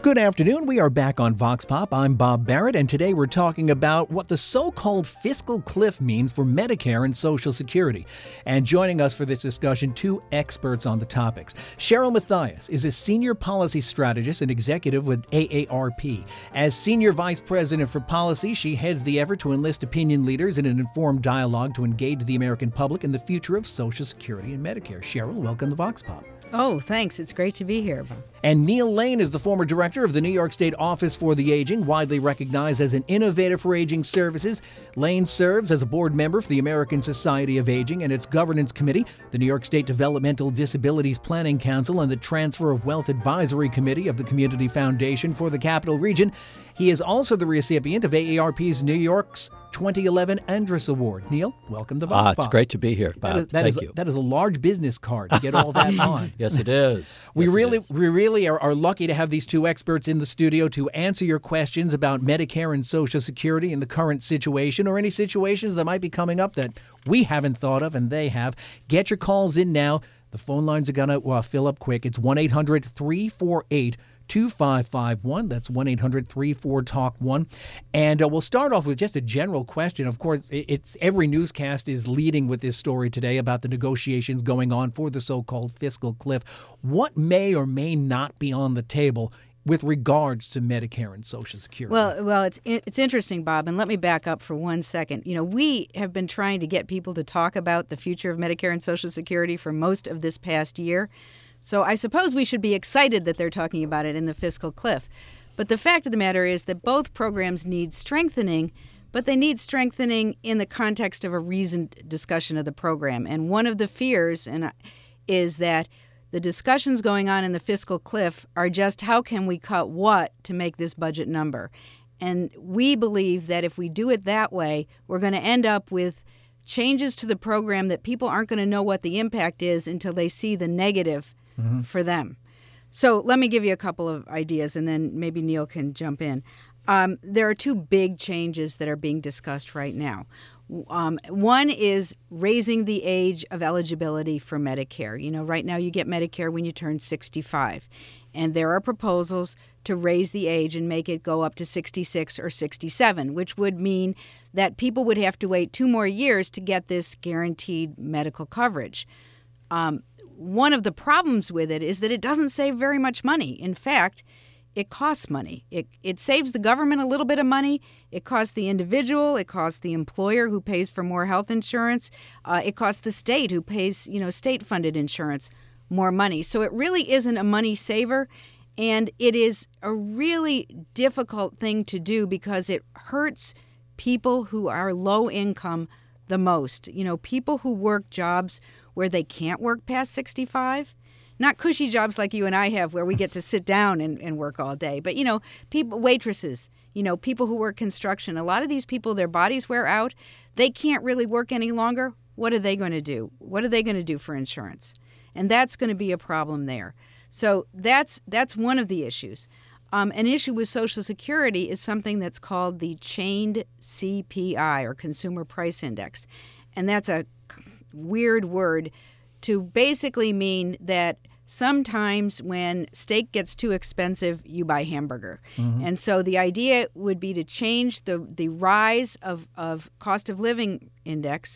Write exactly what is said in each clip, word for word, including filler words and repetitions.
Good afternoon. We are back on Vox Pop. I'm Bob Barrett, and today we're talking about what the so-called fiscal cliff means for Medicare and Social Security. And joining us for this discussion, two experts on the topics. Cheryl Mathias is a senior policy strategist and executive with A A R P. As senior vice president for policy, she heads the effort to enlist opinion leaders in an informed dialogue to engage the American public in the future of Social Security and Medicare. Cheryl, welcome to Vox Pop. Oh, thanks. It's great to be here, Bob. And Neil Lane is the former director of the New York State Office for the Aging, widely recognized as an innovator for aging services. Lane serves as a board member for the American Society of Aging and its governance committee, the New York State Developmental Disabilities Planning Council, and the Transfer of Wealth Advisory Committee of the Community Foundation for the Capital Region. He is also the recipient of A A R P's New York's twenty eleven Andrus Award. Neil, welcome to Vox Ah, Pop. it's great to be here, Bob. That is, that Thank is, you. That is a large business card to get all that on. Yes, it is. We Yes, it really, is. we really are, are lucky to have these two experts in the studio to answer your questions about Medicare and Social Security in the current situation, or any situations that might be coming up that we haven't thought of and they have. Get your calls in now. The phone lines are going to uh, fill up quick. It's one eight hundred three four eight two five five one. That's one eight hundred three four talk one. And uh, we'll start off with just a general question. Of course, it's every newscast is leading with this story today about the negotiations going on for the so-called fiscal cliff. What may or may not be on the table with regards to Medicare and Social Security? Well, well, it's it's interesting, Bob, and let me back up for one second. You know, we have been trying to get people to talk about the future of Medicare and Social Security for most of this past year. So I suppose we should be excited that they're talking about it in the fiscal cliff. But the fact of the matter is that both programs need strengthening, but they need strengthening in the context of a reasoned discussion of the program. And one of the fears and is that the discussions going on in the fiscal cliff are just how can we cut what to make this budget number. And we believe that if we do it that way, we're going to end up with changes to the program that people aren't going to know what the impact is until they see the negative Mm-hmm. for them. So let me give you a couple of ideas, and then maybe Neil can jump in. Um, there are two big changes that are being discussed right now. Um, one is raising the age of eligibility for Medicare. You know, right now you get Medicare when you turn sixty-five. And there are proposals to raise the age and make it go up to sixty-six or sixty-seven, which would mean that people would have to wait two more years to get this guaranteed medical coverage. Um, One of the problems with it is that it doesn't save very much money. In fact, it costs money. It it saves the government a little bit of money. It costs the individual. It costs the employer who pays for more health insurance. Uh, it costs the state who pays, you know, state-funded insurance more money. So it really isn't a money saver, and it is a really difficult thing to do because it hurts people who are low income the most. You know, people who work jobs where they can't work past sixty-five. Not cushy jobs like you and I have where we get to sit down and, and work all day. But, you know, people, waitresses, you know, people who work construction. A lot of these people, their bodies wear out. They can't really work any longer. What are they going to do? What are they going to do for insurance? And that's going to be a problem there. So that's that's one of the issues. Um, an issue with Social Security is something that's called the Chained C P I, or Consumer Price Index. And that's a weird word to basically mean that sometimes when steak gets too expensive, you buy hamburger. Mm-hmm. And so the idea would be to change the, the rise of, of cost of living index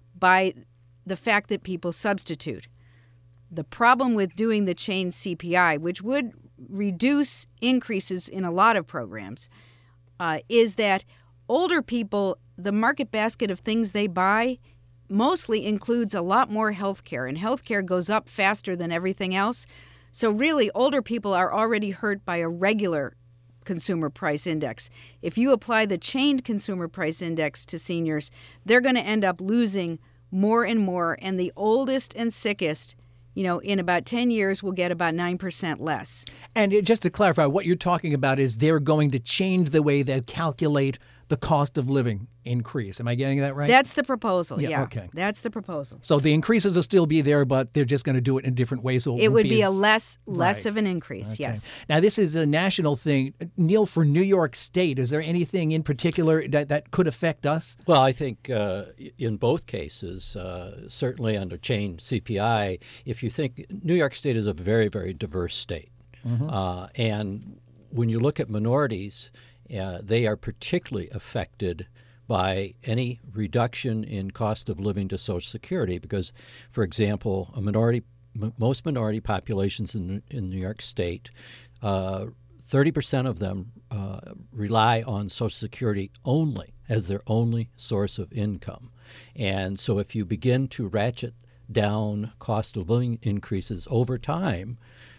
by the fact that people substitute. The problem with doing the chained C P I, which would reduce increases in a lot of programs, uh, is that older people, the market basket of things they buy mostly includes a lot more health care, and health care goes up faster than everything else. So really, older people are already hurt by a regular consumer price index. If you apply the chained consumer price index to seniors, they're going to end up losing more and more, and the oldest and sickest, you know, in about ten years, will get about nine percent less. And it, just to clarify, what you're talking about is they're going to change the way they calculate the cost of living increase. Am I getting that right? That's the proposal, yeah. yeah. Okay. That's the proposal. So the increases will still be there, but they're just going to do it in a different way. So it, it would be, be as, a less less right. of an increase, okay. yes. Now, this is a national thing. Neil, for New York State, is there anything in particular that, that could affect us? Well, I think uh, in both cases, uh, certainly under chain C P I, if you think New York State is a very, very diverse state. Mm-hmm. Uh, and when you look at minorities, uh, they are particularly affected by any reduction in cost of living to Social Security because, for example, a minority, m- most minority populations in, in New York State, uh, thirty percent of them uh, rely on Social Security only as their only source of income. And so if you begin to ratchet down cost of living increases over time,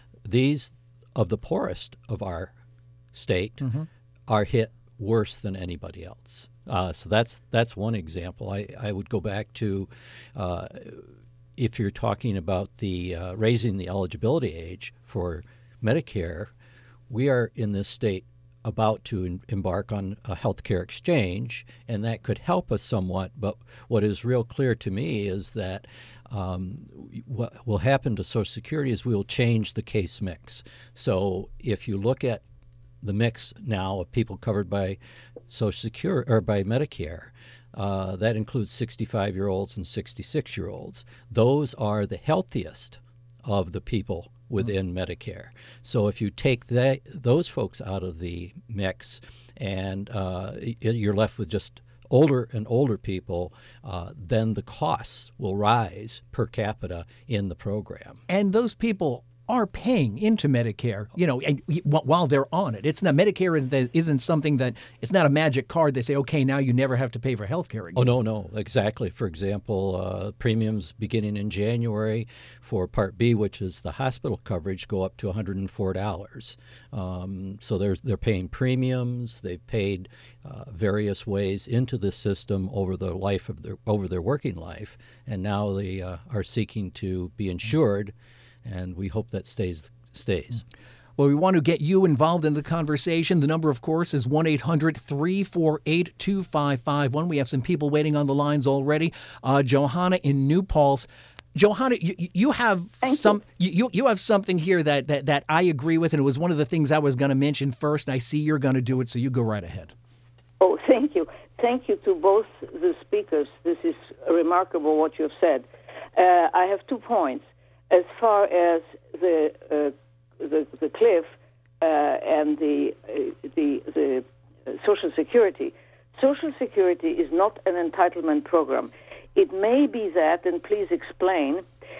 these of the poorest of our state mm-hmm. are hit worse than anybody else. Uh, so that's that's one example. I, I would go back to uh, if you're talking about the uh, raising the eligibility age for Medicare, we are in this state about to in, embark on a healthcare exchange, and that could help us somewhat. But what is real clear to me is that um, what will happen to Social Security is we will change the case mix. So if you look at the mix now of people covered by Social Security or by Medicare, uh, that includes sixty-five-year-olds and sixty-six-year-olds. Those are the healthiest of the people within Medicare. So if you take that, those folks out of the mix and uh, you're left with just older and older people, uh, then the costs will rise per capita in the program. And those people are paying into Medicare, you know, and while they're on it. It's not, Medicare isn't, isn't something that, it's not a magic card. They say, okay, now you never have to pay for health care again. Oh, no, no, exactly. For example, uh, premiums beginning in January for Part B, which is the hospital coverage, go up to one hundred four dollars. Um, so there's, they're paying premiums. They've paid uh, various ways into the system over the life of their, over their working life, and now they uh, are seeking to be insured. And we hope that stays stays. Well, we want to get you involved in the conversation. The number, of course, is one eight hundred three four eight two five five one. We have some people waiting on the lines already. Uh, Johanna in New Paltz. Johanna, you, you have Thank some you. You, you have something here that, that, that I agree with, and it was one of the things I was going to mention first. I see you're going to do it, so you go right ahead. Oh, thank you. Thank you to both the speakers. This is remarkable what you've said. Uh, I have two points. As far as the uh, the, the cliff uh, and the uh, the the Social Security, Social Security is not an entitlement program. It may be that, and please explain,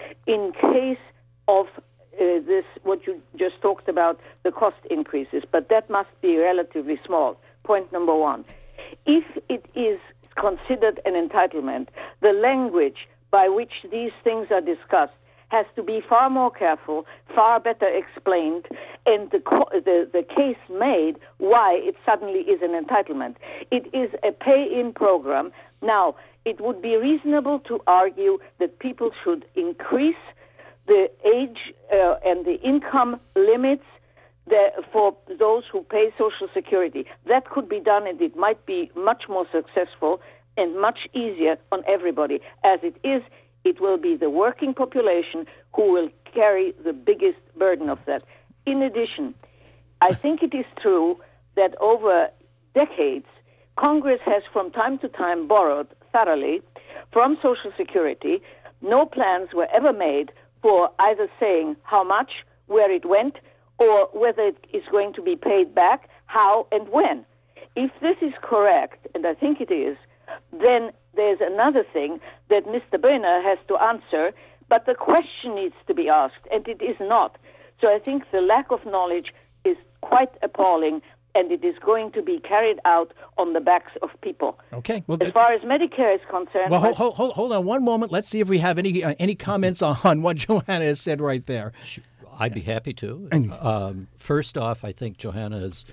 in case of uh, this what you just talked about, the cost increases, but that must be relatively small. Point number one: if it is considered an entitlement, the language by which these things are discussed has to be far more careful, far better explained, and the, the the case made why it suddenly is an entitlement. It is a pay-in program. Now, it would be reasonable to argue that people should increase the age uh, and the income limits the, for those who pay Social Security. That could be done, and it might be much more successful and much easier on everybody. As it is, it will be the working population who will carry the biggest burden of that. In addition, I think it is true that over decades, Congress has from time to time borrowed thoroughly from Social Security. No plans were ever made for either saying how much, where it went, or whether it is going to be paid back, how and when. If this is correct, and I think it is, then there's another thing that Mister Boehner has to answer, but the question needs to be asked, and it is not. So I think the lack of knowledge is quite appalling, and it is going to be carried out on the backs of people. Okay. Well, as far as Medicare is concerned... Well, hold, hold, hold, hold on one moment. Let's see if we have any uh, any comments on what Johanna has said right there. I'd be happy to. Um, first off, I think Johanna is,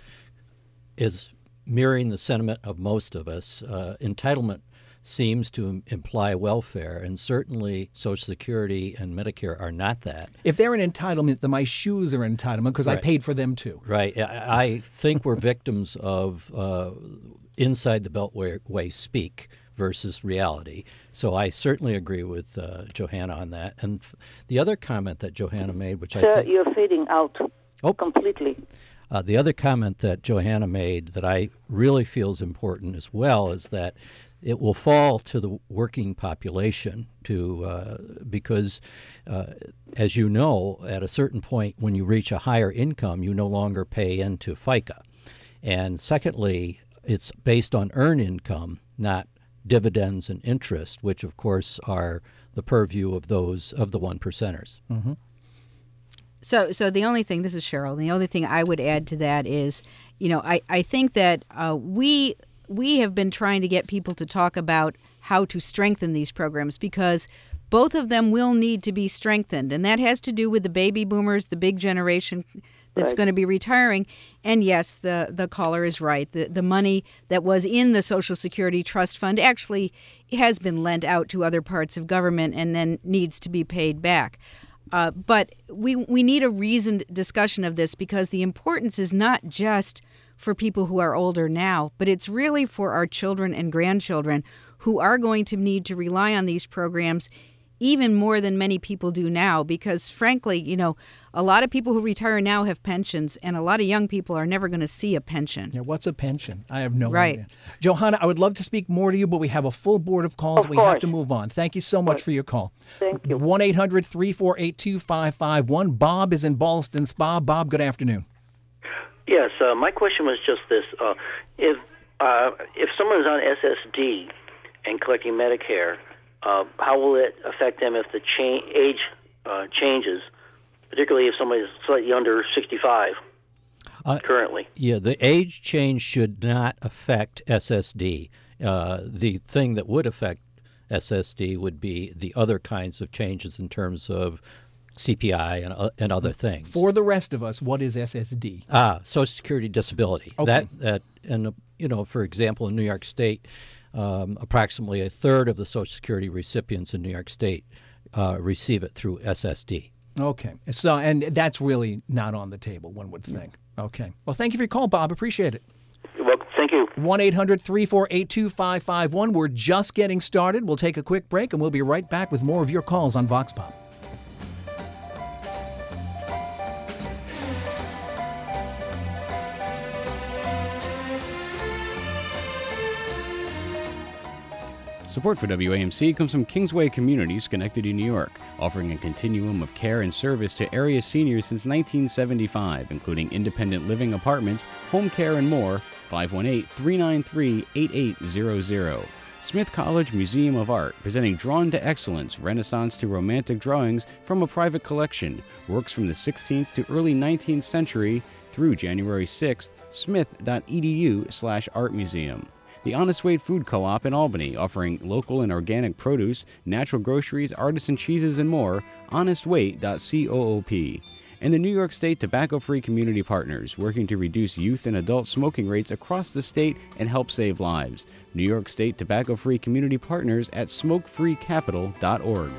is mirroring the sentiment of most of us. Uh, entitlement seems to imply welfare, and certainly Social Security and Medicare are not that. If they're an entitlement, then my shoes are an entitlement because right. I paid for them too. Right. I, I think we're victims of uh, inside the Beltway way speak versus reality. So I certainly agree with uh, Johanna on that. And f- the other comment that Johanna made, which Sir, I think... you're fading out oh. completely. Uh, the other comment that Johanna made that I really feel is important as well is that it will fall to the working population to uh, because, uh, as you know, at a certain point when you reach a higher income, you no longer pay into FICA. And secondly, it's based on earned income, not dividends and interest, which of course are the purview of those of the one percenters. Mm-hmm. So, so the only thing, this is Cheryl, the only thing I would add to that is, you know, I, I think that uh, we we have been trying to get people to talk about how to strengthen these programs, because both of them will need to be strengthened. And that has to do with the baby boomers, the big generation that's Right. going to be retiring. And yes, the, the caller is right. The, the money that was in the Social Security Trust Fund actually has been lent out to other parts of government and then needs to be paid back. Uh, but we we need a reasoned discussion of this, because the importance is not just for people who are older now, but it's really for our children and grandchildren who are going to need to rely on these programs even more than many people do now, because frankly, you know, a lot of people who retire now have pensions, and a lot of young people are never going to see a pension. Yeah, what's a pension? I have no Right. idea. Johanna, I would love to speak more to you, but we have a full board of calls. Of we have course. to move on. Thank you so much for your call. Thank you. one eight hundred three four eight two five five one. Bob is in Ballston Spa. Bob, good afternoon. Yes, uh, my question was just this: uh, if uh, if someone is on S S D and collecting Medicare, uh, how will it affect them if the cha- age uh, changes, particularly if somebody is slightly under sixty-five Uh, currently? Yeah, the age change should not affect S S D. Uh, the thing that would affect S S D would be the other kinds of changes in terms of C P I and, uh, and other things. For the rest of us, what is S S D? Ah, Social Security disability. Okay. That that and uh, you know, for example, in New York State, um, approximately a third of the Social Security recipients in New York State uh, receive it through S S D. Okay. So, and that's really not on the table, one would think. Okay. Well, thank you for your call, Bob. Appreciate it. Well, thank you. one eight hundred three four eight two five five one. We're just getting started. We'll take a quick break, and we'll be right back with more of your calls on Vox Pop. Support for W A M C comes from Kingsway Community, Schenectady, New York, offering a continuum of care and service to area seniors since nineteen seventy-five, including independent living apartments, home care, and more. five one eight, three nine three, eight eight zero zero. Smith College Museum of Art, presenting Drawn to Excellence, Renaissance to Romantic drawings from a private collection. Works from the sixteenth to early nineteenth century through January sixth, smith.edu slash art museum. The Honest Wade Food Co-op in Albany, offering local and organic produce, natural groceries, artisan cheeses, and more. honest wade dot coop. And the New York State Tobacco-Free Community Partners, working to reduce youth and adult smoking rates across the state and help save lives. New York State Tobacco-Free Community Partners at smoke free capital dot org.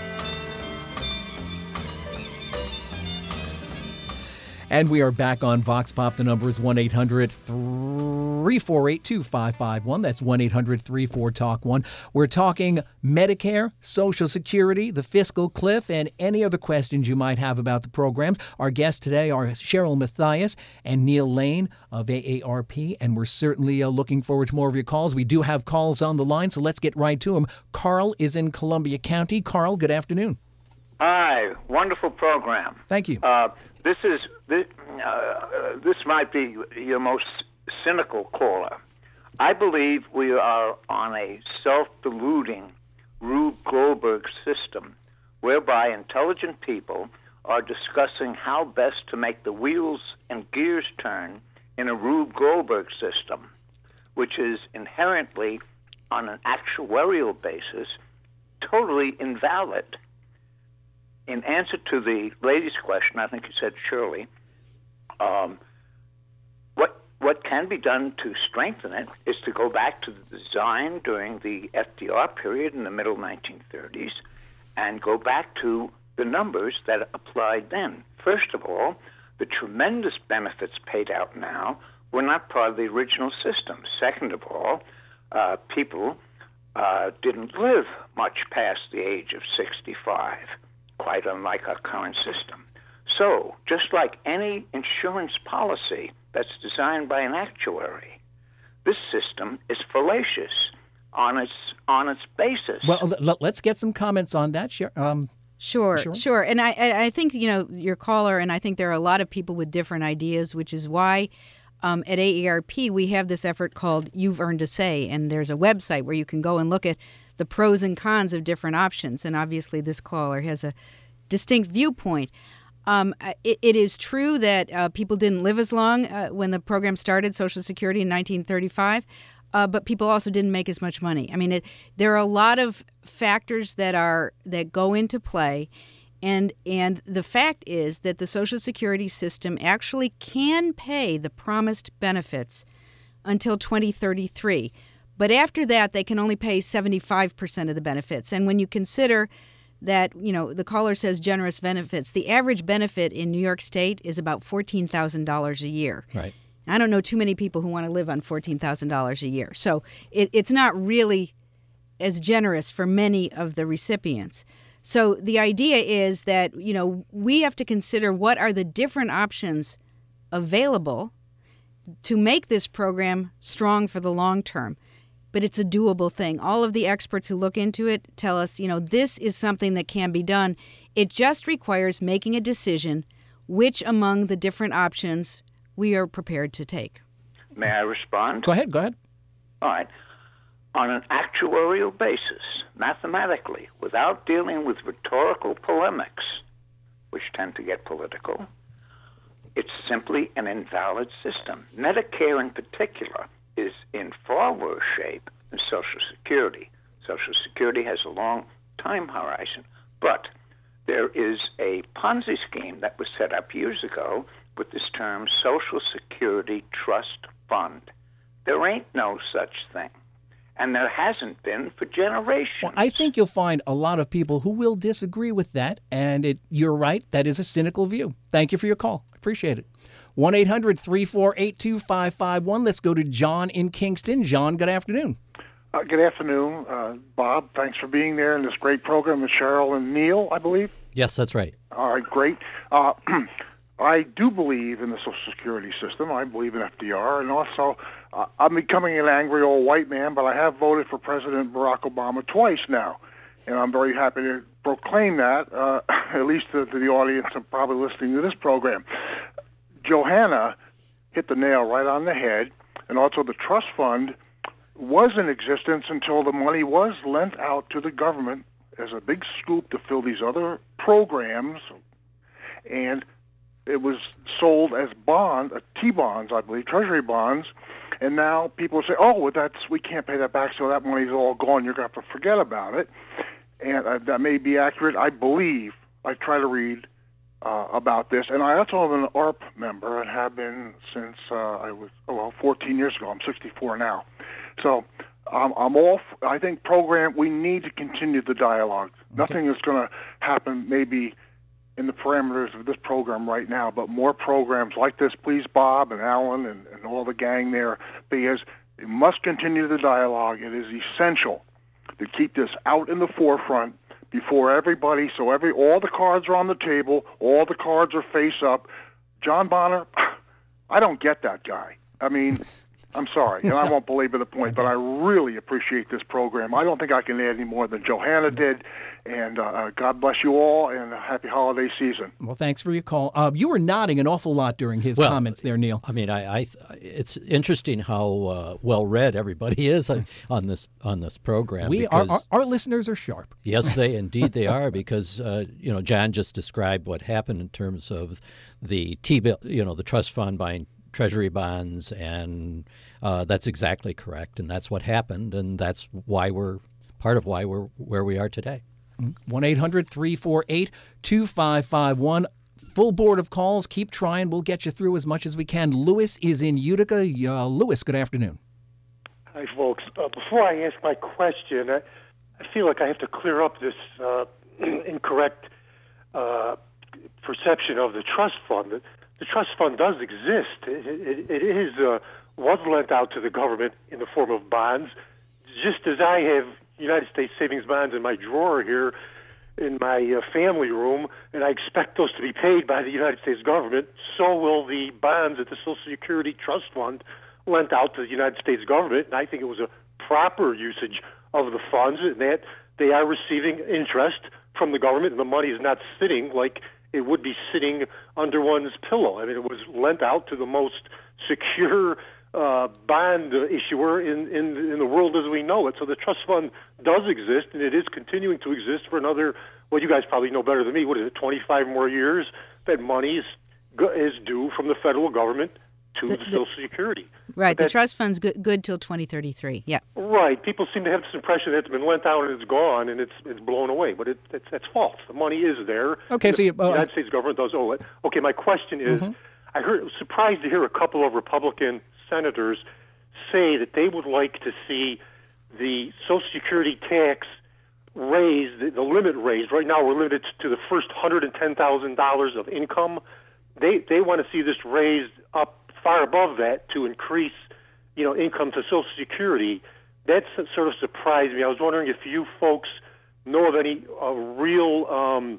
And we are back on Vox Pop. The number is one eight hundred three four eight two five five one. That's one eight hundred three four talk one. We're talking Medicare, Social Security, the fiscal cliff, and any other questions you might have about the programs. Our guests today are Cheryl Mathias and Neil Lane of A A R P, and we're certainly uh, looking forward to more of your calls. We do have calls on the line, so let's get right to them. Carl is in Columbia County. Carl, good afternoon. Hi, wonderful program. Thank you. Uh, this is this, uh, this might be your most cynical caller. I believe we are on a self-deluding Rube Goldberg system, whereby intelligent people are discussing how best to make the wheels and gears turn in a Rube Goldberg system, which is inherently, on an actuarial basis, totally invalid. In answer to the lady's question, I think you said Shirley, um, what what can be done to strengthen it is to go back to the design during the F D R period in the middle nineteen thirties and go back to the numbers that applied then. First of all, the tremendous benefits paid out now were not part of the original system. Second of all, uh, people uh, didn't live much past the age of sixty-five. Quite unlike our current system. So, just like any insurance policy that's designed by an actuary, this system is fallacious. on its on its basis. Well, l- let's get some comments on that. Sure. Um, Sure, Sure. sure. And I, I I think, you know, your caller, and I think there are a lot of people with different ideas, which is why um, at A A R P we have this effort called You've Earned a Say. And there's a website where you can go and look at the pros and cons of different options. And obviously this caller has a distinct viewpoint. Um, it, it is true that uh, people didn't live as long uh, when the program started, Social Security, in nineteen thirty-five. Uh, but people also didn't make as much money. I mean, it, there are a lot of factors that are that go into play, and and the fact is that the Social Security system actually can pay the promised benefits until twenty thirty-three. But after that, they can only pay seventy-five percent of the benefits. And when you consider that, you know, the caller says generous benefits, the average benefit in New York State is about fourteen thousand dollars a year. Right. I don't know too many people who want to live on fourteen thousand dollars a year. So it, it's not really as generous for many of the recipients. So the idea is that, you know, we have to consider what are the different options available to make this program strong for the long term. But it's a doable thing. All of the experts who look into it tell us, you know, this is something that can be done. It just requires making a decision which among the different options we are prepared to take. May I respond? go ahead. Go ahead. All right. On an actuarial basis, mathematically, without dealing with rhetorical polemics, which tend to get political, it's simply an invalid system. Medicare in particular is in far worse shape than Social Security. Social Security has a long time horizon, but there is a Ponzi scheme that was set up years ago with this term Social Security Trust Fund. There ain't no such thing, and there hasn't been for generations. Well, I think you'll find a lot of people who will disagree with that, and it, you're right, that is a cynical view. Thank you for your call. I appreciate it. one eight hundred three four eight two five five one. Let's go to John in Kingston. John, good afternoon. Uh, good afternoon, uh, Bob. Thanks for being there in this great program with Cheryl and Neil, I believe. Yes, that's right. All right, great. Uh, I do believe in the Social Security system. I believe in F D R, and also uh, I'm becoming an angry old white man, but I have voted for President Barack Obama twice now, and I'm very happy to proclaim that, uh, at least to, to the audience and probably listening to this program. Johanna hit the nail right on the head, and also the trust fund was in existence until the money was lent out to the government as a big scoop to fill these other programs, and it was sold as bond, uh, T-bonds, I believe, Treasury bonds, and now people say, oh, well, that's we can't pay that back, so that money's all gone. You're going to have to forget about it, and uh, that may be accurate. I believe, I try to read uh, about this, and I also am an A A R P member and have been since uh, I was, oh, well, fourteen years ago. I'm sixty-four now. So um, I'm all, f- I think program, we need to continue the dialogue. Okay. Nothing is going to happen maybe in the parameters of this program right now, but more programs like this, please, Bob and Alan and, and all the gang there, because we must continue the dialogue. It is essential to keep this out in the forefront before everybody, so every all the cards are on the table, all the cards are face up. John Bonner, I don't get that guy. I mean, I'm sorry, and I won't belabor the point, but I really appreciate this program. I don't think I can add any more than Johanna did, and uh, God bless you all, and a happy holiday season. Well, thanks for your call. Uh, you were nodding an awful lot during his well, comments there, Neil. I mean, I, I it's interesting how uh, well read everybody is on, on this on this program. We because, our, our, our listeners are sharp. Yes, they indeed they are, because uh, you know, John just described what happened in terms of the T-bill, you know, the trust fund buying Treasury bonds, and uh, that's exactly correct, and that's what happened, and that's why we're part of why we're where we are today. one eight hundred three four eight two five five one. Full board of calls. Keep trying. We'll get you through as much as we can. Lewis is in Utica. Uh, Lewis, good afternoon. Hi, folks. Uh, before I ask my question, I, I feel like I have to clear up this uh, incorrect uh, perception of the trust fund. The, the trust fund does exist. It, it, it is uh, was lent out to the government in the form of bonds, just as I have United States savings bonds in my drawer here in my uh, family room, and I expect those to be paid by the United States government. So will the bonds that the Social Security Trust Fund lent out to the United States government, and I think it was a proper usage of the funds, and that they are receiving interest from the government, and the money is not sitting like it would be sitting under one's pillow. I mean, it was lent out to the most secure uh, bond issuer in, in in the world as we know it. So the trust fund does exist, and it is continuing to exist for another, well, you guys probably know better than me, what is it, twenty-five more years that money is, is due from the federal government to the, the Social Security. Right, But the trust fund's good, good till twenty thirty-three, yeah. Right. People seem to have this impression that it's been lent out and it's gone and it's it's blown away, but it, it's, that's false. The money is there. Okay, so you, the uh, United States government does owe it. Okay, my question is, Mhm. I heard was surprised to hear a couple of Republican senators say that they would like to see the Social Security tax raised, the, the limit raised. Right now, we're limited to the first one hundred ten thousand dollars of income. They they want to see this raised up far above that to increase, you know, income to Social Security. That sort of surprised me. I was wondering if you folks know of any uh, real um,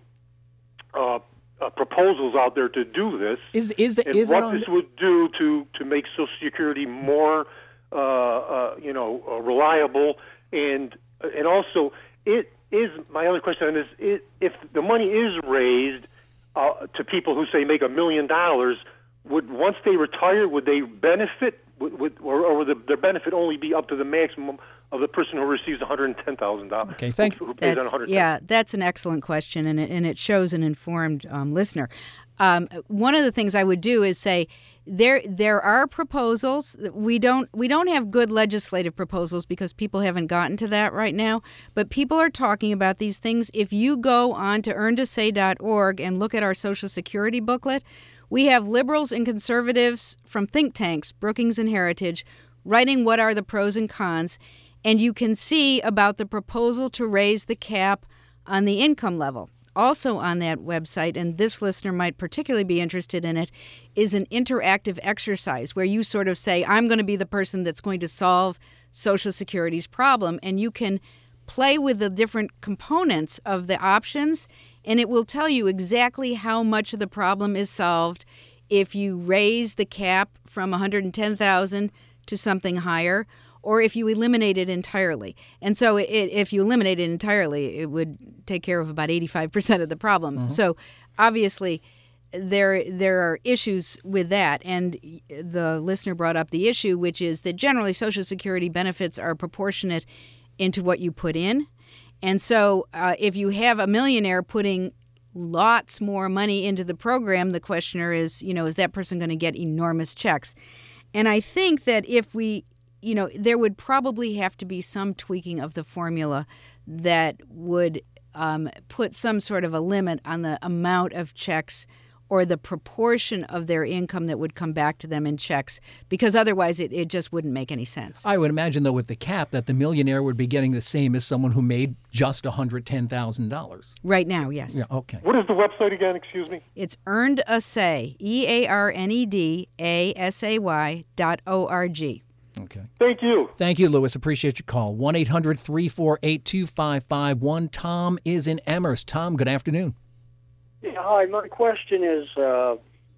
uh, uh, proposals out there to do this. Is is the, and is what that on this would do to to make Social Security more, uh, uh, you know, uh, reliable, and and also it is my other question on this: it, if the money is raised uh, to people who say make a million dollars, would once they retire, would they benefit, would, would, or, or would the, their benefit only be up to the maximum of the person who receives one hundred ten thousand dollars? Okay, thank who, who pays on That's, one hundred ten thousand yeah, dollars. that's an excellent question, and it, and it shows an informed um, listener. Um, one of the things I would do is say there there are proposals. We don't we don't have good legislative proposals because people haven't gotten to that right now. But people are talking about these things. If you go on to earn to say dot org and look at our Social Security booklet, we have liberals and conservatives from think tanks, Brookings and Heritage, writing what are the pros and cons. And you can see about the proposal to raise the cap on the income level. Also on that website, and this listener might particularly be interested in it, is an interactive exercise where you sort of say, I'm going to be the person that's going to solve Social Security's problem. And you can play with the different components of the options, and it will tell you exactly how much of the problem is solved if you raise the cap from one hundred ten thousand dollars to something higher, or if you eliminate it entirely. And so it, if you eliminate it entirely, it would take care of about eighty-five percent of the problem. Mm-hmm. So obviously there there are issues with that. And the listener brought up the issue, which is that generally Social Security benefits are proportionate into what you put in. And so uh, if you have a millionaire putting lots more money into the program, the questioner is, you know, is that person going to get enormous checks? And I think that if we, you know, there would probably have to be some tweaking of the formula that would um, put some sort of a limit on the amount of checks or the proportion of their income that would come back to them in checks, because otherwise it, it just wouldn't make any sense. I would imagine, though, with the cap, that the millionaire would be getting the same as someone who made just one hundred ten thousand dollars. Right now, yes. Yeah, okay. What is the website again, excuse me? It's Earned a Say, E A R N E D A S A Y dot O R G. Okay. Thank you. Thank you, Lewis. Appreciate your call. one eight hundred three four eight two five five one. Tom is in Amherst. Tom, good afternoon. Yeah, hi. My question is, uh,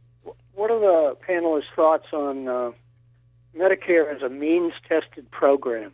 what are the panelists' thoughts on uh, Medicare as a means-tested program?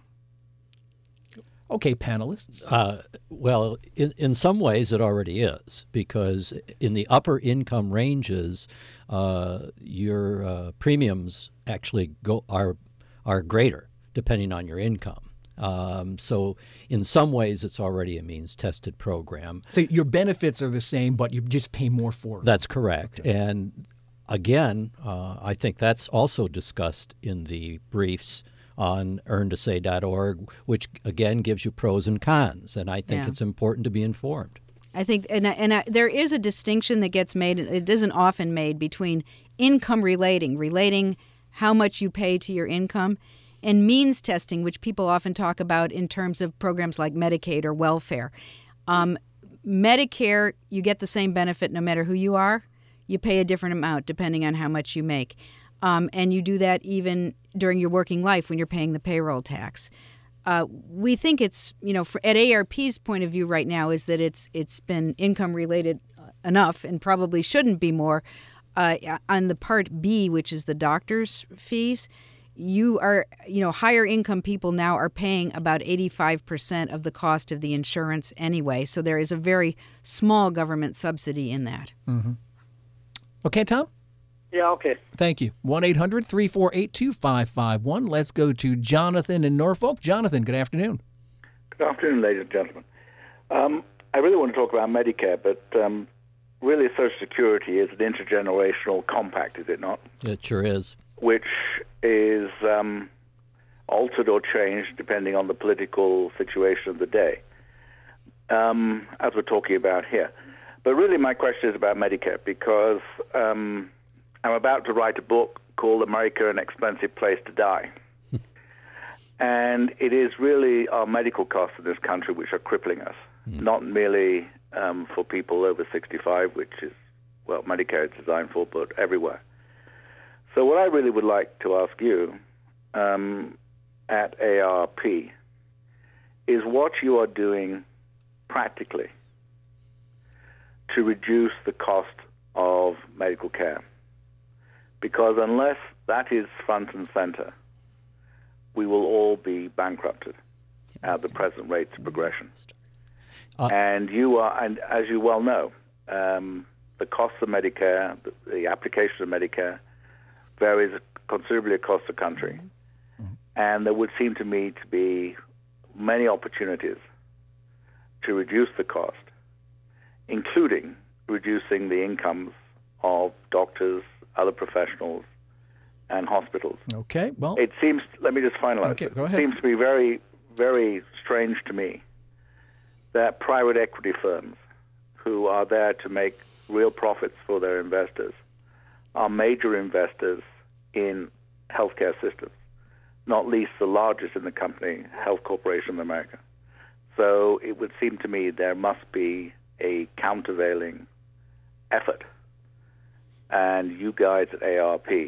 Okay, panelists. Uh, well, in, in some ways it already is, because in the upper income ranges, uh, your uh, premiums actually go are are greater depending on your income. Um, so in some ways it's already a means-tested program. So your benefits are the same, but you just pay more for it. That's correct. Okay. And again, uh, I think that's also discussed in the briefs on earn to say dot org, which again gives you pros and cons. And I think yeah. it's important to be informed. I think, and, and I, there is a distinction that gets made, it isn't often made, between income relating, relating how much you pay to your income, and means testing, which people often talk about in terms of programs like Medicaid or welfare. Um, Medicare, you get the same benefit no matter who you are. You pay a different amount depending on how much you make. Um, and you do that even during your working life when you're paying the payroll tax. Uh, we think it's, you know, for, at A A R P's point of view right now is that it's it's been income related enough and probably shouldn't be more. Uh, on the Part B, which is the doctor's fees, you are, you know, higher income people now are paying about eighty-five percent of the cost of the insurance anyway. So there is a very small government subsidy in that. Mm-hmm. Okay, Tom? Yeah, okay. Thank you. one eight hundred three four eight two five five one. Let's go to Jonathan in Norfolk. Jonathan, good afternoon. Good afternoon, ladies and gentlemen. Um, I really want to talk about Medicare, but um, really Social Security is an intergenerational compact, is it not? It sure is. Which is um, altered or changed depending on the political situation of the day, um, as we're talking about here. But really my question is about Medicare, because um, I'm about to write a book called America, An Expensive Place to Die. And it is really our medical costs in this country which are crippling us, mm. not merely um, for people over sixty-five, which is, well, Medicare is designed for, but everywhere. So what I really would like to ask you um, at A A R P is what you are doing practically to reduce the cost of medical care. Because unless that is front and center, we will all be bankrupted at the present rates of progression. Uh, and you are, and as you well know, um, the cost of Medicare, the, the application of Medicare, varies considerably across the country. Mm-hmm. And there would seem to me to be many opportunities to reduce the cost, including reducing the incomes of doctors, other professionals, and hospitals. Okay, well... It seems, let me just finalize. Okay, it. go ahead. It seems to be very, very strange to me that private equity firms who are there to make real profits for their investors are major investors in healthcare systems, not least the largest in the company, Health Corporation of America. So it would seem to me there must be a countervailing effort, and you guys at A A R P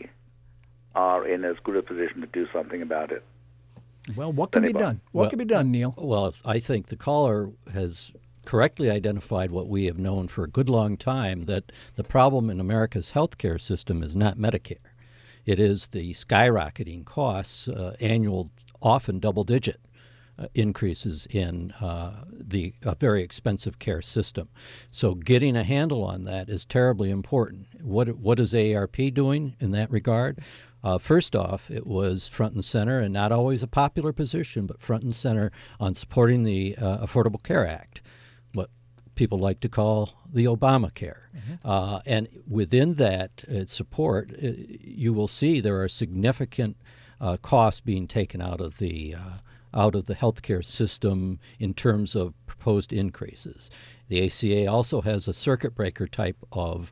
are in as good a position to do something about it. Well, what can Anybody? be done? What well, can be done, Neil? Well, I think the caller has correctly identified what we have known for a good long time, that the problem in America's healthcare system is not Medicare. It is the skyrocketing costs, uh, annual, often double-digit uh, increases in uh, the uh, very expensive care system. So getting a handle on that is terribly important. What what is A A R P doing in that regard? Uh, first off, it was front and center, and not always a popular position, but front and center on supporting the uh, Affordable Care Act, what people like to call the Obamacare. Mm-hmm. Uh, and within that uh, support, uh, you will see there are significant uh, costs being taken out of the uh, out of the healthcare system in terms of proposed increases. The A C A also has a circuit breaker type of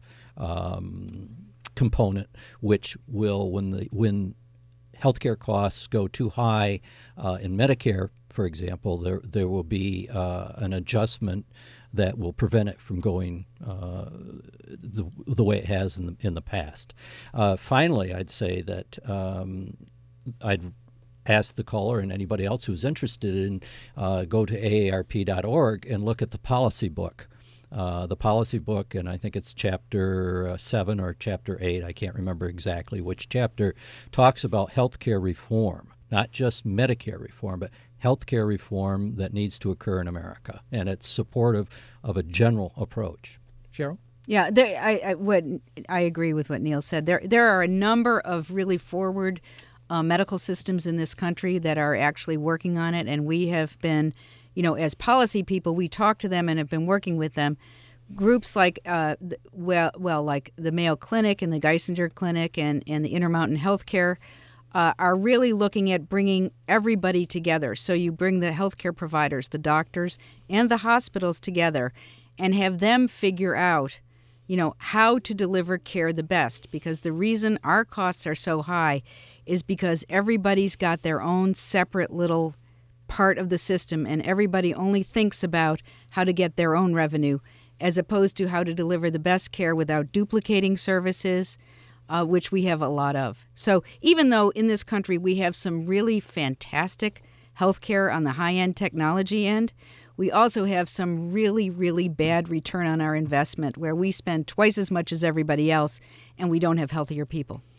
um, component, which will, when the when healthcare costs go too high uh, in Medicare, for example, there there will be uh, an adjustment that will prevent it from going uh, the the way it has in the in the past. Uh, finally, I'd say that um, I'd ask the caller and anybody else who's interested in uh, go to A A R P dot org and look at the policy book. Uh, the policy book, and I think it's chapter uh, seven or chapter eight, I can't remember exactly which chapter, talks about healthcare reform, not just Medicare reform, but healthcare reform that needs to occur in America. And it's supportive of a general approach. Cheryl? Yeah, there, I, I, what, I agree with what Neil said. There, there are a number of really forward uh, medical systems in this country that are actually working on it, and we have been, you know, as policy people, we talk to them and have been working with them. Groups like, uh, well, well, like the Mayo Clinic and the Geisinger Clinic and, and the Intermountain Healthcare uh, are really looking at bringing everybody together. So you bring the healthcare providers, the doctors, and the hospitals together and have them figure out, you know, how to deliver care the best. Because the reason our costs are so high is because everybody's got their own separate little part of the system, and everybody only thinks about how to get their own revenue as opposed to how to deliver the best care without duplicating services, uh, which we have a lot of. So even though in this country we have some really fantastic healthcare on the high-end technology end, we also have some really, really bad return on our investment where we spend twice as much as everybody else and we don't have healthier people.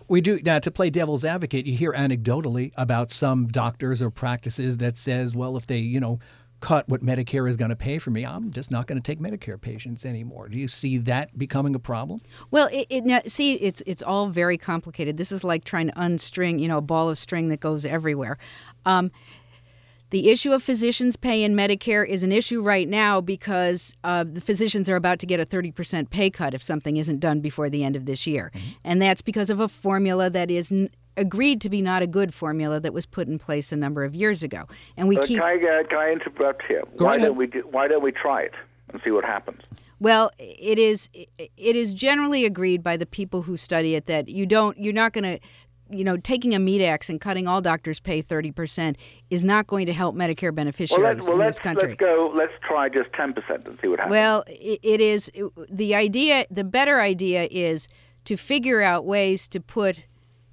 We do. Now, to play devil's advocate, you hear anecdotally about some doctors or practices that says, well, if they, you know, cut what Medicare is going to pay for me, I'm just not going to take Medicare patients anymore. Do you see that becoming a problem? Well, it, it now, see, it's it's all very complicated. This is like trying to unstring, you know, a ball of string that goes everywhere. Um, the issue of physicians' pay in Medicare is an issue right now because uh, the physicians are about to get a thirty percent pay cut if something isn't done before the end of this year. Mm-hmm. And that's because of a formula that is n- agreed to be not a good formula that was put in place a number of years ago. And we uh, keep. Can I, uh, can I interrupt here? Go why ahead. don't we do, Why don't we try it and see what happens? Well, it is it is generally agreed by the people who study it that you don't you're not going to. You know, taking a meat axe and cutting all doctors' pay thirty percent is not going to help Medicare beneficiaries well, let's, well, in let's, this country. Let's go. Let's try just ten percent and see what happens. Well, it, it is it, the idea. The better idea is to figure out ways to put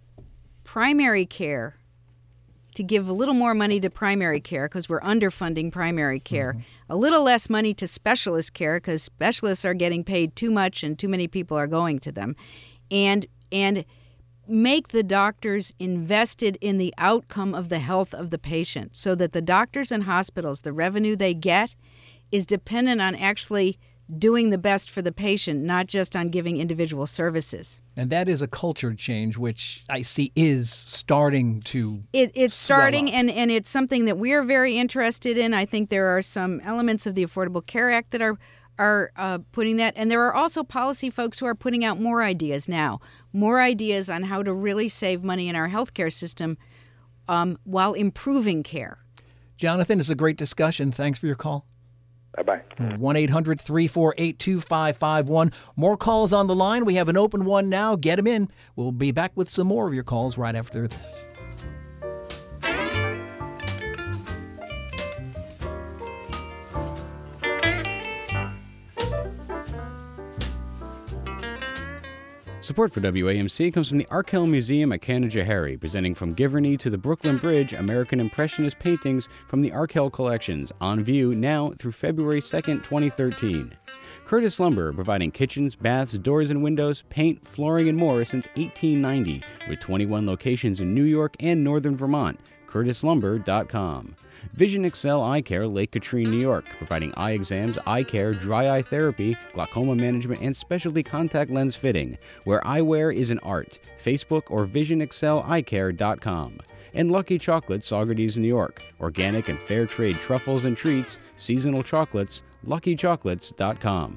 primary care, to give a little more money to primary care because we're underfunding primary care, mm-hmm. a little less money to specialist care because specialists are getting paid too much and too many people are going to them, and and. make the doctors invested in the outcome of the health of the patient so that the doctors and hospitals, the revenue they get, is dependent on actually doing the best for the patient, not just on giving individual services. And that is a culture change, which I see is starting to it, It's starting, up. and, and it's something that we are very interested in. I think there are some elements of the Affordable Care Act that are are uh, putting that. And there are also policy folks who are putting out more ideas now, more ideas on how to really save money in our healthcare system um, while improving care. Jonathan, it's a great discussion. Thanks for your call. Bye-bye. one eight hundred three four eight two five five one. More calls on the line. We have an open one now. Get them in. We'll be back with some more of your calls right after this. Support for W A M C comes from the Arkell Museum at Canajoharie, presenting From Giverny to the Brooklyn Bridge, American Impressionist paintings from the Arkell collections, on view now through February second, twenty thirteen. Curtis Lumber, providing kitchens, baths, doors and windows, paint, flooring, and more since eighteen ninety, with twenty-one locations in New York and northern Vermont. curtis lumber dot com. Vision Excel Eye Care, Lake Katrine, New York, providing eye exams, eye care, dry eye therapy, glaucoma management, and specialty contact lens fitting, where eyewear is an art. Facebook or vision excel eye care dot com. And Lucky Chocolate, Saugerties, New York, organic and fair trade truffles and treats, seasonal chocolates, lucky chocolates dot com.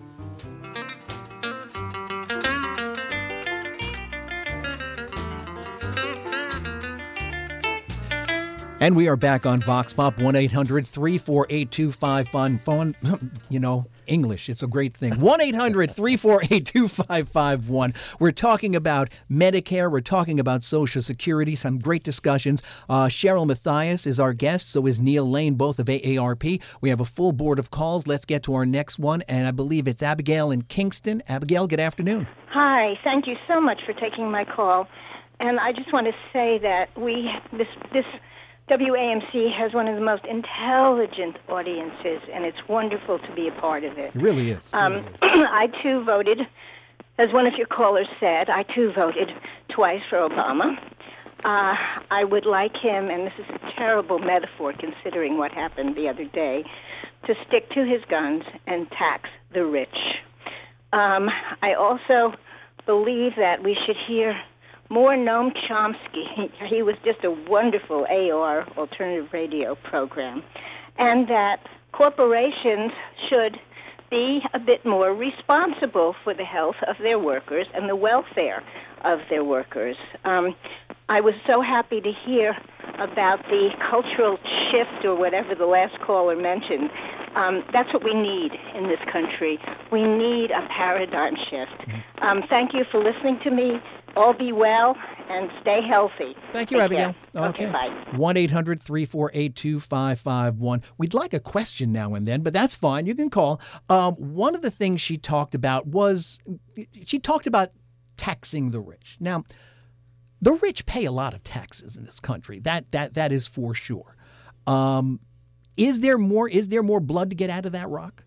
And we are back on Vox Pop, one eight hundred three four eight two five five one. You know, English, it's a great thing. one eight hundred three four eight two five five one. We're talking about Medicare. We're talking about Social Security. Some great discussions. Uh, Cheryl Mathias is our guest. So is Neil Lane, both of A A R P. We have a full board of calls. Let's get to our next one. And I believe it's Abigail in Kingston. Abigail, good afternoon. Hi. Thank you so much for taking my call. And I just want to say that we, this, this, W A M C has one of the most intelligent audiences, and it's wonderful to be a part of it. It really is. It um, really is. I, too, voted, as one of your callers said, I, too, voted twice for Obama. Uh, I would like him, and this is a terrible metaphor considering what happened the other day, to stick to his guns and tax the rich. Um, I also believe that we should hear more Noam Chomsky. He was just a wonderful A R, alternative radio program. And that corporations should be a bit more responsible for the health of their workers and the welfare of their workers. Um, I was so happy to hear about the cultural shift or whatever the last caller mentioned. Um, that's what we need in this country. We need a paradigm shift. Um, thank you for listening to me. All be well and stay healthy. Thank you, Take Abigail. care. Okay. Okay, bye. one eight hundred three four eight two five five one. We'd like a question now and then, but that's fine. You can call. Um, one of the things she talked about was, she talked about taxing the rich. Now, the rich pay a lot of taxes in this country. That that that is for sure. Um, is there more? Is there more blood to get out of that rock?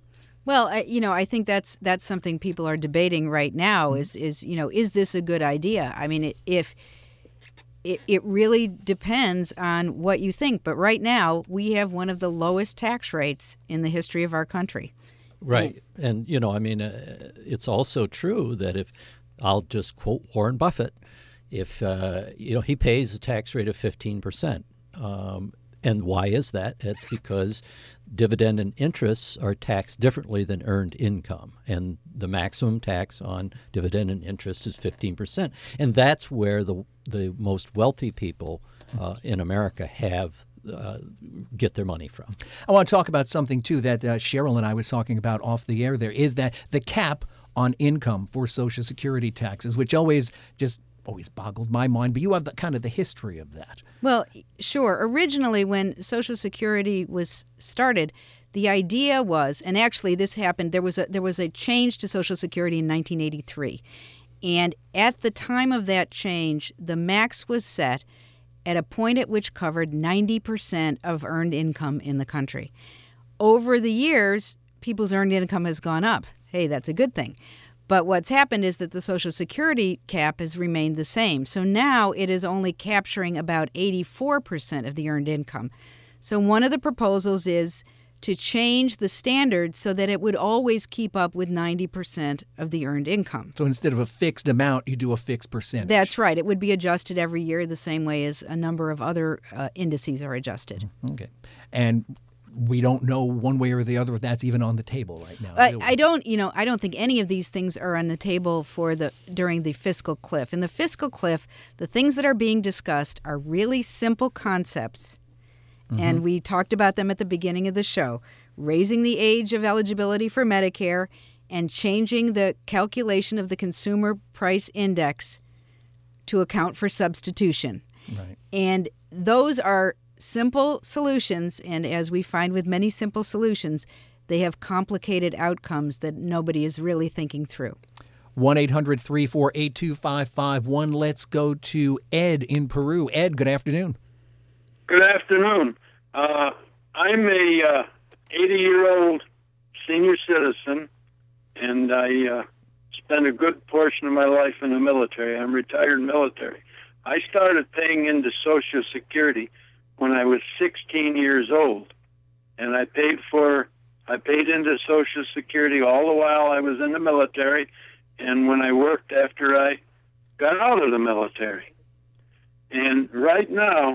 Well, I, you know, I think that's that's something people are debating right now. Is is you know, is this a good idea? I mean, if it, it really depends on what you think. But right now, we have one of the lowest tax rates in the history of our country. Right, and, and you know, I mean, uh, it's also true that if I'll just quote Warren Buffett, if uh, you know, he pays a tax rate of fifteen percent. Um, And why is that? It's because dividend and interests are taxed differently than earned income. And the maximum tax on dividend and interest is fifteen percent. And that's where the the most wealthy people uh, in America have uh, get their money from. I want to talk about something, too, that uh, Cheryl and I was talking about off the air there, is that the cap on income for Social Security taxes, which always just always boggled my mind, but you have the, kind of the history of that. Well, sure. Originally, when Social Security was started, the idea was, and actually this happened, there was a there was a change to Social Security in nineteen eighty-three. And at the time of that change, the max was set at a point at which covered ninety percent of earned income in the country. Over the years, people's earned income has gone up. Hey, that's a good thing. But what's happened is that the Social Security cap has remained the same. So now it is only capturing about eighty-four percent of the earned income. So one of the proposals is to change the standard so that it would always keep up with ninety percent of the earned income. So instead of a fixed amount, you do a fixed percentage. That's right. It would be adjusted every year the same way as a number of other uh, indices are adjusted. Okay. And we don't know one way or the other if that's even on the table right now. I, do I don't, you know, I don't think any of these things are on the table for the during the fiscal cliff. In the fiscal cliff, the things that are being discussed are really simple concepts, mm-hmm. and we talked about them at the beginning of the show: raising the age of eligibility for Medicare and changing the calculation of the Consumer Price Index to account for substitution. Right. And those are simple solutions, and as we find with many simple solutions, they have complicated outcomes that nobody is really thinking through. one eight hundred three four eight two five five one. Let's go to Ed in Peru. Ed, good afternoon. Good afternoon. Uh, I'm a uh, eighty-year-old senior citizen, and I uh, spent a good portion of my life in the military. I'm retired military. I started paying into Social Security when I was sixteen years old, and I paid for I paid into Social Security all the while I was in the military, and when I worked after I got out of the military. And right now,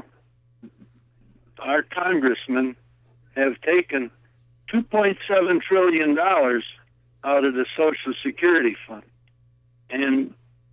our congressmen have taken two point seven trillion dollars out of the Social Security fund, and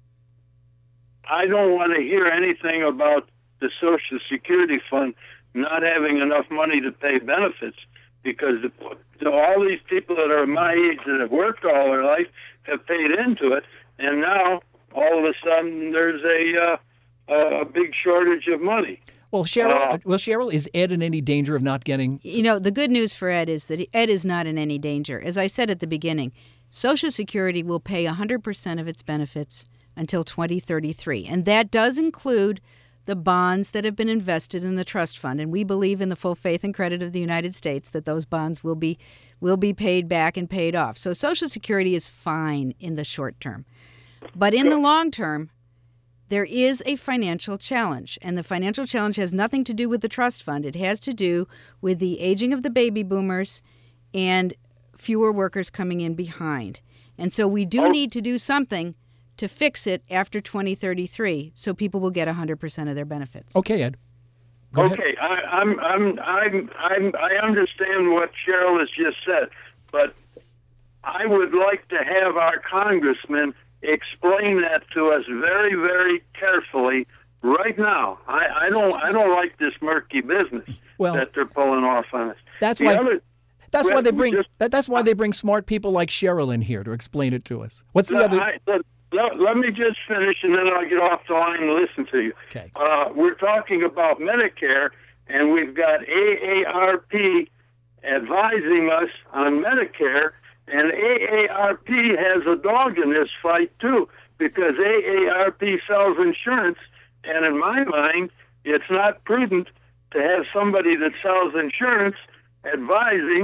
I don't want to hear anything about the Social Security fund not having enough money to pay benefits, because the, the, all these people that are my age that have worked all their life have paid into it, and now all of a sudden there's a uh, a big shortage of money. Well, Cheryl, uh, well, Cheryl, is Ed in any danger of not getting? You know, the good news for Ed is that Ed is not in any danger. As I said at the beginning, Social Security will pay one hundred percent of its benefits until twenty thirty-three, and that does include the bonds that have been invested in the trust fund, and we believe in the full faith and credit of the United States that those bonds will be will be paid back and paid off. So Social Security is fine in the short term. But in the long term, there is a financial challenge, and the financial challenge has nothing to do with the trust fund. It has to do with the aging of the baby boomers and fewer workers coming in behind. And so we do need to do something to fix it after twenty thirty-three, so people will get one hundred percent of their benefits. Okay, Ed. Go okay, I, I'm, I'm, I'm, I'm, I understand what Cheryl has just said, but I would like to have our congressman explain that to us very, very carefully right now. I, I don't, I don't like this murky business well, that they're pulling off on us. That's the why. Other, that's why they bring. Just, that, that's why they bring smart people like Cheryl in here to explain it to us. What's the other? I, Let, let me just finish, and then I'll get off the line and listen to you. Okay. Uh, we're talking about Medicare, and we've got A A R P advising us on Medicare, and A A R P has a dog in this fight, too, because A A R P sells insurance, and in my mind, it's not prudent to have somebody that sells insurance advising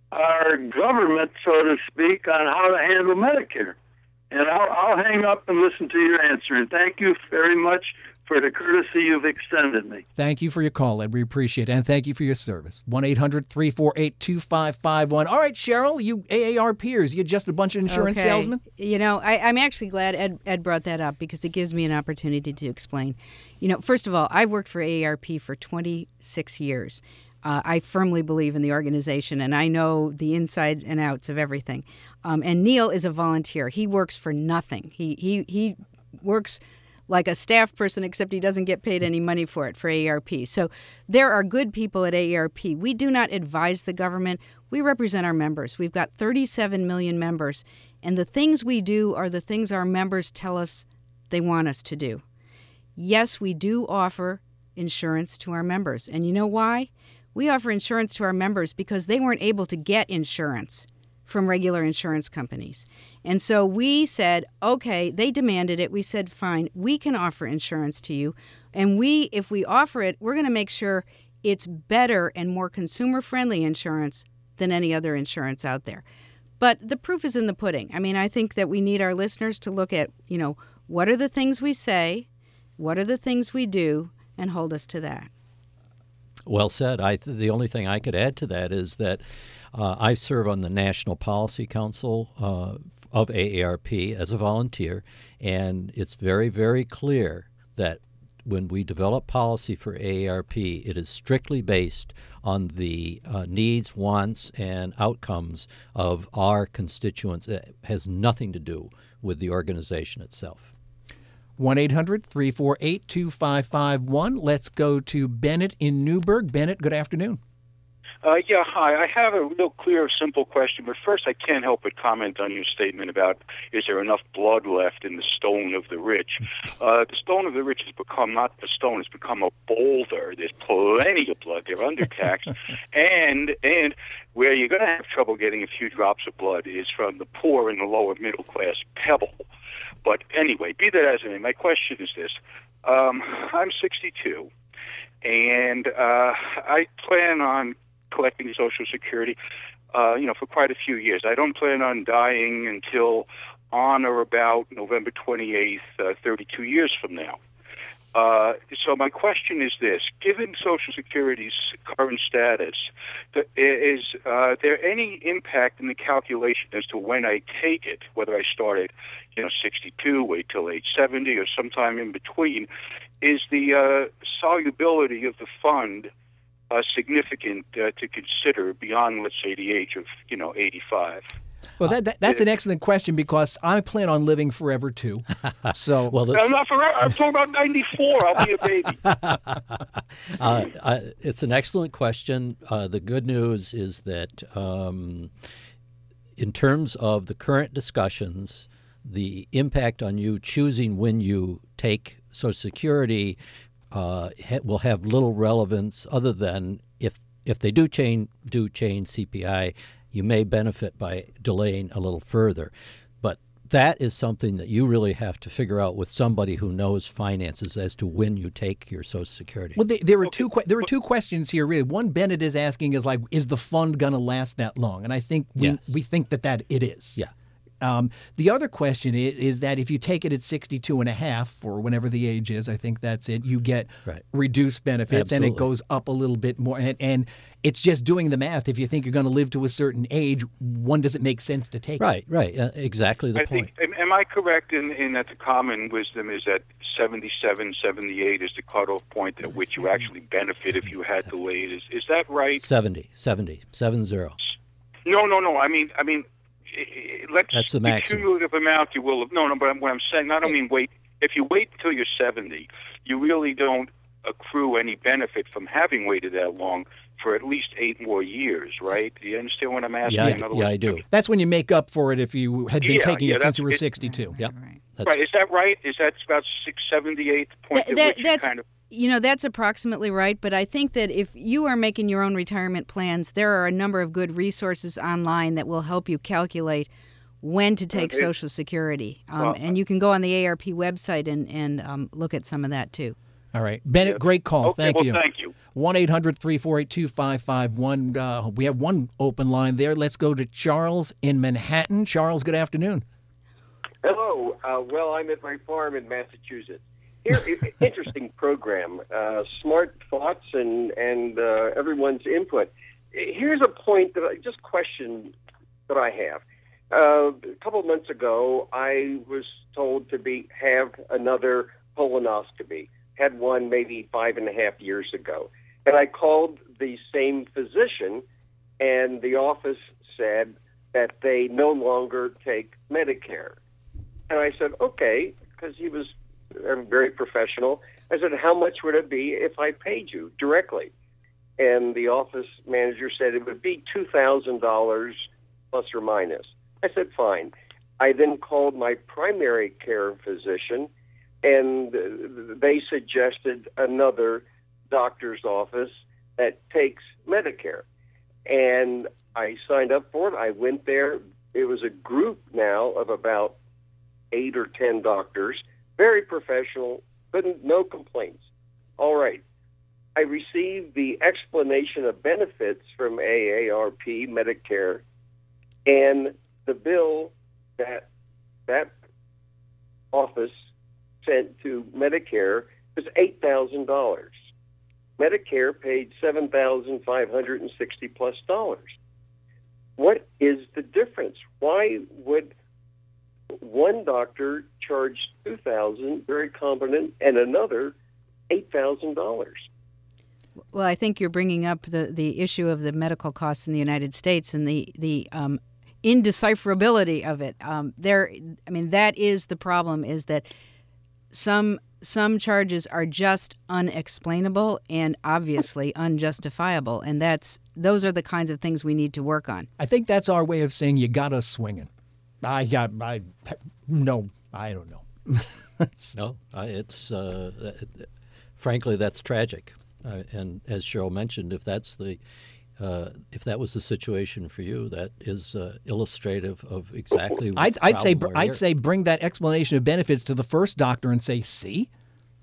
our government, so to speak, on how to handle Medicare. And I'll, I'll hang up and listen to your answer. And thank you very much for the courtesy you've extended me. Thank you for your call, Ed. We appreciate it. And thank you for your service. one eight hundred three four eight two five five one. All right, Cheryl, you A A R Pers, you just a bunch of insurance Okay. salesmen? You know, I, I'm actually glad Ed, Ed brought that up because it gives me an opportunity to explain. You know, first of all, I've worked for A A R P for twenty-six years. Uh, I firmly believe in the organization, and I know the insides and outs of everything. Um, and Neil is a volunteer. He works for nothing. He he he works like a staff person, except he doesn't get paid any money for it for A A R P. So there are good people at A A R P. We do not advise the government. We represent our members. We've got thirty-seven million members, and the things we do are the things our members tell us they want us to do. Yes, we do offer insurance to our members. And you know why? We offer insurance to our members because they weren't able to get insurance from regular insurance companies. And so we said, okay, they demanded it. We said, fine, we can offer insurance to you. And we, if we offer it, we're going to make sure it's better and more consumer-friendly insurance than any other insurance out there. But the proof is in the pudding. I mean, I think that we need our listeners to look at, you know, what are the things we say, what are the things we do, and hold us to that. Well said. I th- the only thing I could add to that is that uh, I serve on the National Policy Council uh, of A A R P as a volunteer, and it's very, very clear that when we develop policy for A A R P, it is strictly based on the uh, needs, wants, and outcomes of our constituents. It has nothing to do with the organization itself. one eight hundred three four eight two five five one. Let's go to Bennett in Newburgh. Bennett, good afternoon. Uh, yeah, hi. I have a real clear, simple question, but first I can't help but comment on your statement about is there enough blood left in the stone of the rich. Uh, the stone of the rich has become not a stone, it's become a boulder. There's plenty of blood. They're undertaxed. and and where you're going to have trouble getting a few drops of blood is from the poor and the lower middle class pebble. But anyway, be that as it may, my question is this. Um, I'm sixty-two, and uh, I plan on collecting Social Security, uh, you know, for quite a few years. I don't plan on dying until on or about November twenty-eighth, uh, thirty-two years from now. Uh, so my question is this. Given Social Security's current status, th- is uh, there any impact in the calculation as to when I take it, whether I start at, you know, sixty-two, wait till age seventy, or sometime in between? Is the uh, solubility of the fund uh, significant uh, to consider beyond, let's say, the age of, you know, eighty-five? Well, that, that that's an excellent question because I plan on living forever too. So, well, this... I'm not forever. I'm talking about ninety-four. I'll be a baby. uh, uh, it's an excellent question. Uh, the good news is that um, in terms of the current discussions, the impact on you choosing when you take Social Security uh, ha- will have little relevance other than if if they do change do change C P I. You may benefit by delaying a little further. But that is something that you really have to figure out with somebody who knows finances as to when you take your Social Security. Well, there, there are two que- there are two questions here, really. One, Bennett is asking is like, is the fund going to last that long? And I think we, yes. we think that, that it is. Yeah. Um, the other question is, is that if you take it at sixty-two and a half, or whenever the age is, I think that's it, you get right. reduced benefits. Absolutely. And it goes up a little bit more. And, and it's just doing the math. If you think you're going to live to a certain age, one doesn't make sense to take right, it. Right, right. Uh, exactly the I point. Think, am I correct in, in that the common wisdom is that seventy-seven, seventy-eight is the cutoff point at which you actually benefit if you had delayed? Is is that right? seventy, seventy, seven zero. No, no, no. I mean, I mean, let's That's the maximum. cumulative amount you will have. No, no. But what I'm saying, I don't mean wait. If you wait until you're seventy, you really don't accrue any benefit from having waited that long for at least eight more years, right? Do you understand what I'm asking? Yeah, In other yeah, words, I do. That's when you make up for it if you had been Yeah, taking yeah, it since that's- you were it- sixty-two. Yep. Right. Is that right? Is that about six seventy-eight point Th- at that- which that's you kind of... You know, that's approximately right, but I think that if you are making your own retirement plans, there are a number of good resources online that will help you calculate when to take Okay. Social Security. Um, Well, and you can go on the A A R P website and, and um, look at some of that, too. All right. Bennett, great call. Okay, Thank well, you. thank you. one eight hundred three four eight two five five one. Uh, we have one open line there. Let's go to Charles in Manhattan. Charles, good afternoon. Hello. Uh, well, I'm at my farm in Massachusetts. Here, interesting program, uh, smart thoughts and and uh, everyone's input. Here's a point that I just question that I have. Uh, a couple of months ago, I was told to be have another colonoscopy. Had one maybe five and a half years ago, and I called the same physician, and the office said that they no longer take Medicare. And I said, okay, because he was very professional. I said, how much would it be if I paid you directly? And the office manager said it would be two thousand dollars plus or minus. I said, fine. I then called my primary care physician, and they suggested another doctor's office that takes Medicare. And I signed up for it. I went there. It was a group now of about eight or ten doctors, very professional, couldn't, no complaints. All right. I received the explanation of benefits from A A R P, Medicare, and the bill that that office sent to Medicare was eight thousand dollars. Medicare paid seven thousand five hundred sixty plus dollars. What is the difference? Why would one doctor charge two thousand dollars, very competent, and another eight thousand dollars? Well, I think you're bringing up the, the issue of the medical costs in the United States and the the um, indecipherability of it. Um, there, I mean, that is the problem. Is that some some charges are just unexplainable and obviously unjustifiable, and that's those are the kinds of things we need to work on. I think that's our way of saying you got us swinging. I got I no, I don't know. no, I, it's uh, it, frankly that's tragic. Uh, and as Cheryl mentioned, if that's the uh, if that was the situation for you, that is uh, illustrative of exactly. I'd, I'd say we're I'd here. say bring that explanation of benefits to the first doctor and say, see.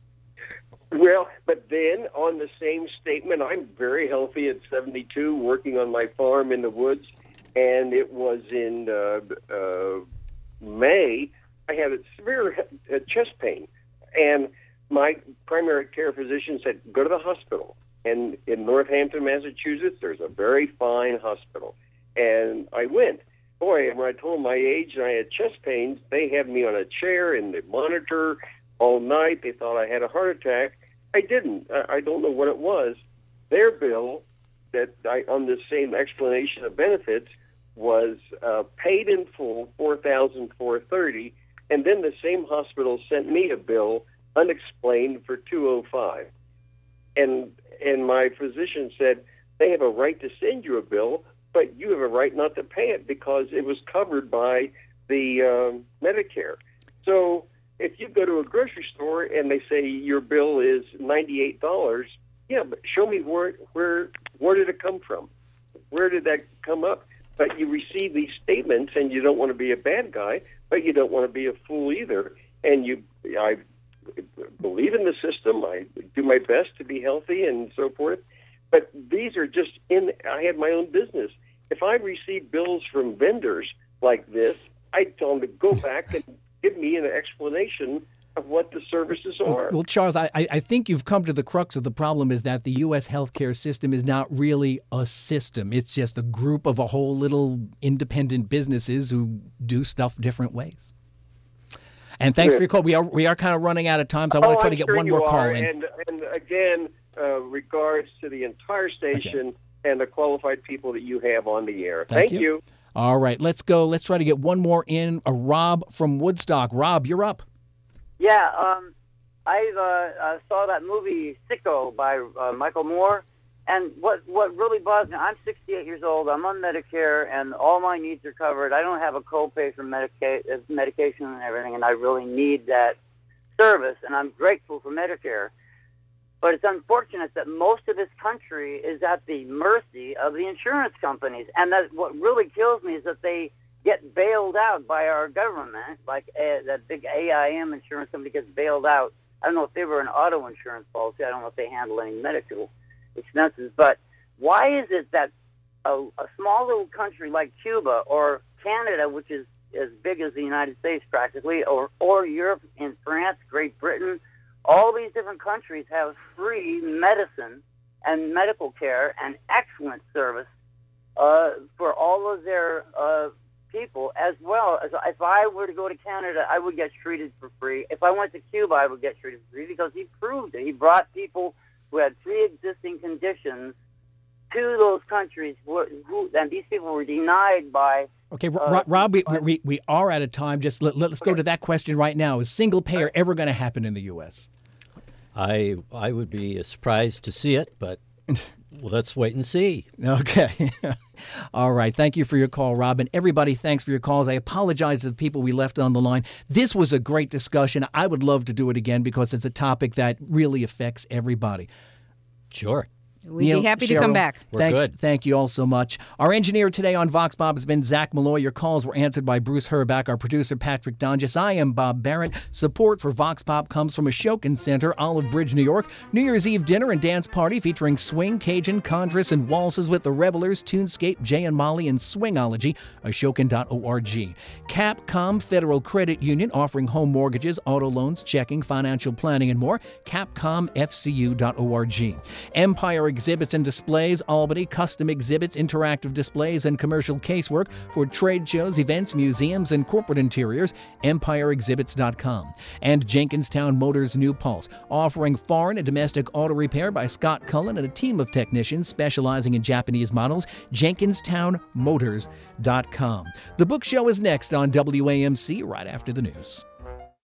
Well, but then on the same statement, I'm very healthy at seventy-two, working on my farm in the woods, and it was in uh, uh, May. I had a severe uh, chest pain, and my primary care physician said, go to the hospital. And in Northampton, Massachusetts, there's a very fine hospital. And I went. Boy, when I told them my age and I had chest pains, they had me on a chair in the monitor all night. They thought I had a heart attack. I didn't. I don't know what it was. Their bill, that I, on the same explanation of benefits, was uh, paid in full, four thousand four hundred thirty dollars, and then the same hospital sent me a bill unexplained for two hundred five dollars. And and my physician said, they have a right to send you a bill, but you have a right not to pay it because it was covered by the um, Medicare. So if you go to a grocery store and they say your bill is ninety-eight dollars, yeah, but show me where where where did it come from? Where did that come up? But you receive these statements and you don't want to be a bad guy, but you don't want to be a fool either. And you, I believe in the system. I do my best to be healthy and so forth. But these are just in, I have my own business. If I receive bills from vendors like this, I tell them to go back and give me an explanation of what the services are. Well, Charles, I, I think you've come to the crux of the problem is that the U S healthcare system is not really a system. It's just a group of a whole little independent businesses who do stuff different ways. And thanks yeah. for your call. We are we are kind of running out of time, so I oh, want to try I'm to get sure one you more are. call in. And, and again, uh, regards to the entire station okay. and the qualified people that you have on the air. Thank, Thank you. you. All right, let's go. Let's try to get one more in. Uh, Rob from Woodstock. Rob, you're up. Yeah, um, I uh, uh, saw that movie Sicko by uh, Michael Moore, and what what really bothers me, I'm sixty-eight years old, I'm on Medicare, and all my needs are covered. I don't have a copay for medica- medication and everything, and I really need that service, and I'm grateful for Medicare. But it's unfortunate that most of this country is at the mercy of the insurance companies, and that what really kills me is that they get bailed out by our government, like uh, that big A I M insurance company gets bailed out. I don't know if they were an auto insurance policy. I don't know if they handle any medical expenses. But why is it that a, a small little country like Cuba or Canada, which is as big as the United States practically, or, or Europe and France, Great Britain, all these different countries have free medicine and medical care and excellent service uh, for all of their uh, people, as well as if I were to go to Canada, I would get treated for free. If I went to Cuba, I would get treated for free because he proved it. He brought people who had pre-existing conditions to those countries, who, who, and these people were denied by... Okay, uh, Rob, we, we, we are out of time. Just let, let's go to that question right now. Is single payer ever going to happen in the U S? I I would be surprised to see it, but well, let's wait and see. Okay. All right. Thank you for your call, Rob. And everybody, thanks for your calls. I apologize to the people we left on the line. This was a great discussion. I would love to do it again because it's a topic that really affects everybody. Sure. We'd Neil, be happy Cheryl, to come back. We're thank, good. Thank you all so much. Our engineer today on Vox Bob has been Zach Malloy. Your calls were answered by Bruce Herback, our producer Patrick Donges. I am Bob Barrett. Support for Vox Pop comes from Ashokan Center, Olive Bridge, New York. New Year's Eve dinner and dance party featuring swing, Cajun, Chondrus, and waltzes with the Revelers, Tunescape, Jay and Molly, and Swingology. Ashokan dot org. Capcom Federal Credit Union offering home mortgages, auto loans, checking, financial planning, and more. Capcom F C U dot org. Empire Exhibits and Displays, Albany, custom exhibits, interactive displays, and commercial casework for trade shows, events, museums, and corporate interiors. Empire Exhibits dot com. And Jenkinstown Motors New Pulse, offering foreign and domestic auto repair by Scott Cullen and a team of technicians specializing in Japanese models. Jenkinstown Motors dot com. The Book Show is next on W A M C right after the news.